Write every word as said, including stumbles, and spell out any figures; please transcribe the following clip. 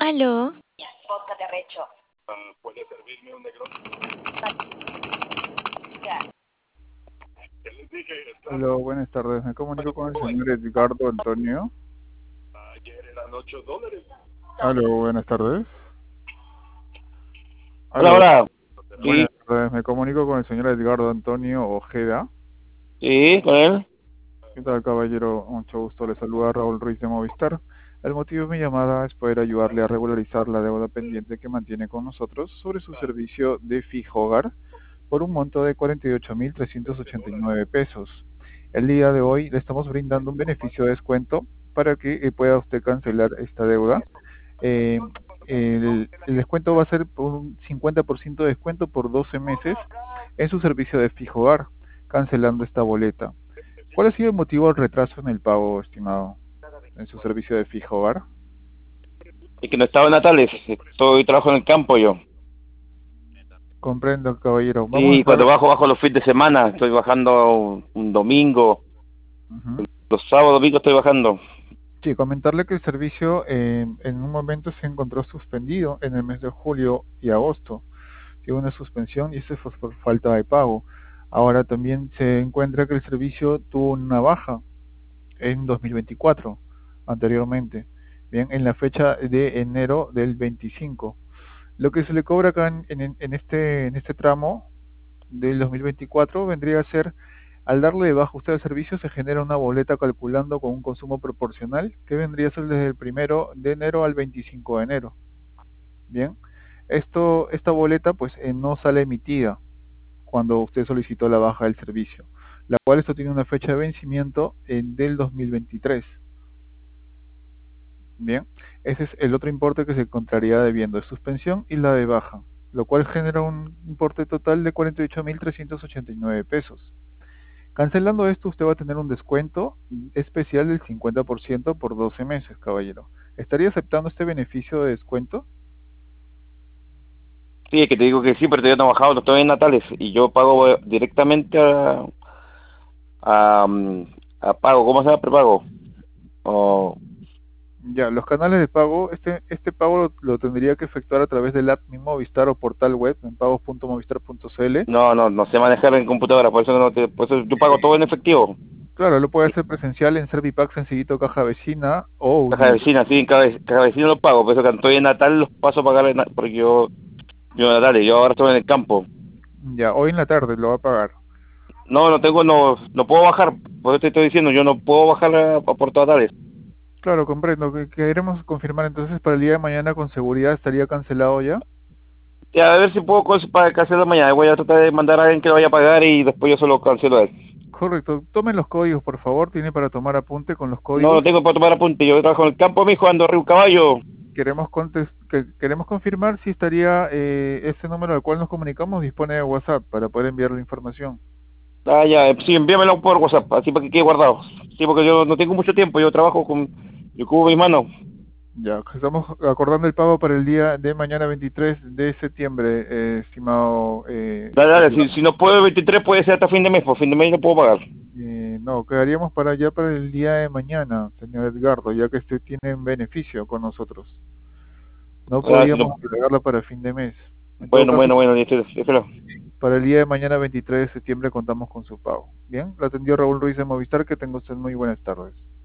Aló. Vodka de arrecho. Uh, ¿Puede servirme un negro? Ya. ¿Qué les dije? Está- Hola, buenas tardes. Me comunico con el señor Edgardo Antonio. Ayer eran ocho dólares. Aló, buenas tardes. Hola, Aló, hola. Sí, buenas tardes. Me comunico con el señor Edgardo Antonio Ojeda. sí, con él. ¿Qué tal, caballero? Mucho gusto. Le saluda Raúl Ruiz de Movistar. El motivo de mi llamada es poder ayudarle a regularizar la deuda pendiente que mantiene con nosotros sobre su servicio de fijo hogar por un monto de cuarenta y ocho mil trescientos ochenta y nueve pesos. El día de hoy le estamos brindando un beneficio de descuento para que eh, pueda usted cancelar esta deuda. Eh, el, el descuento va a ser por un cincuenta por ciento de descuento por doce meses en su servicio de fijo hogar, cancelando esta boleta. ¿Cuál ha sido el motivo del retraso en el pago, estimado, en su servicio de fijo hogar? Es que no estaba en Natales. Estoy trabajo en el campo yo. Comprendo, caballero. Vamos a Sí, estar... cuando bajo, bajo los fines de semana. Estoy bajando un domingo. Ujú. Los sábados, domingos estoy bajando. Sí, comentarle que el servicio eh, en un momento se encontró suspendido en el mes de julio y agosto. Hubo una suspensión y eso fue por falta de pago. Ahora también se encuentra que el servicio tuvo una baja en dos mil veinticuatro, anteriormente, bien, en la fecha de enero del veinticinco. Lo que se le cobra acá en, en, en este, en este tramo del dos mil veinticuatro vendría a ser, al darle de baja usted al servicio, se genera una boleta calculando con un consumo proporcional que vendría a ser desde el primero de enero al veinticinco de enero. Bien, esto, esta boleta pues eh, no sale emitida cuando usted solicitó la baja del servicio, la cual esto tiene una fecha de vencimiento en del dos mil veintitrés. Bien, ese es el otro importe que se encontraría debiendo de suspensión y la de baja, lo cual genera un importe total de cuarenta y ocho mil trescientos ochenta y nueve pesos. Cancelando esto, usted va a tener un descuento especial del cincuenta por ciento por doce meses, caballero. ¿Estaría aceptando este beneficio de descuento? Sí, es que te digo que sí, pero todavía no he bajado. No estoy en Natales. Y yo pago eh, directamente a, a, mm, a pago. ¿Cómo se llama? Prepago. O, Ya, los canales de pago, este este pago lo, lo tendría que efectuar a través del app Mi Movistar o portal web en pagos punto movistar punto cl. no, no, no sé manejar en computadora. Por eso, no te, por eso yo pago todo en efectivo. Claro, lo puede hacer presencial en Servipack Sencillito Caja Vecina o Caja de Unido. vecina, sí, en caja de caja de vecina los pago. Por eso cuando estoy en Natal los paso a pagar en Na- porque yo, yo en Natal, yo ahora estoy en el campo. Ya, hoy en la tarde lo va a pagar. No, no tengo, no, no puedo bajar, por eso te estoy diciendo, yo no puedo bajar a, a Puerto Natales. Claro, comprendo. Que queremos confirmar entonces para el día de mañana con seguridad estaría cancelado ya. Ya, a ver si puedo cons- para cancelar mañana, voy a tratar de mandar a alguien que lo vaya a pagar y después yo se lo cancelo a él. Correcto. Tomen los códigos, por favor. Tiene para tomar apunte con los No, no códigos. tengo para tomar apunte, yo trabajo en el campo, mijo, ando arriba un caballo. Queremos contes- que, queremos confirmar si estaría eh, ese número al cual nos comunicamos dispone de WhatsApp para poder enviar la información. Ah, ya, eh, sí, envíamelo por WhatsApp, así para que quede guardado. Sí, porque yo no tengo mucho tiempo, yo trabajo con, yo cubo mis manos. Ya, estamos acordando el pago para el día de mañana veintitrés de septiembre, eh, estimado. Eh, Dale, dale, si, Edgar. si no puedo el veintitrés puede ser hasta fin de mes, por fin de mes no puedo pagar. Eh, no, quedaríamos para allá para el día de mañana, señor Edgardo, ya que usted tiene un beneficio con nosotros. No Ah, si no, podíamos agregarla para fin de mes. En todo bueno, caso, bueno, bueno, listo, déjalo. para el día de mañana veintitrés de septiembre contamos con su pago. Bien, lo atendió Raúl Ruiz de Movistar, que tenga usted muy buenas tardes.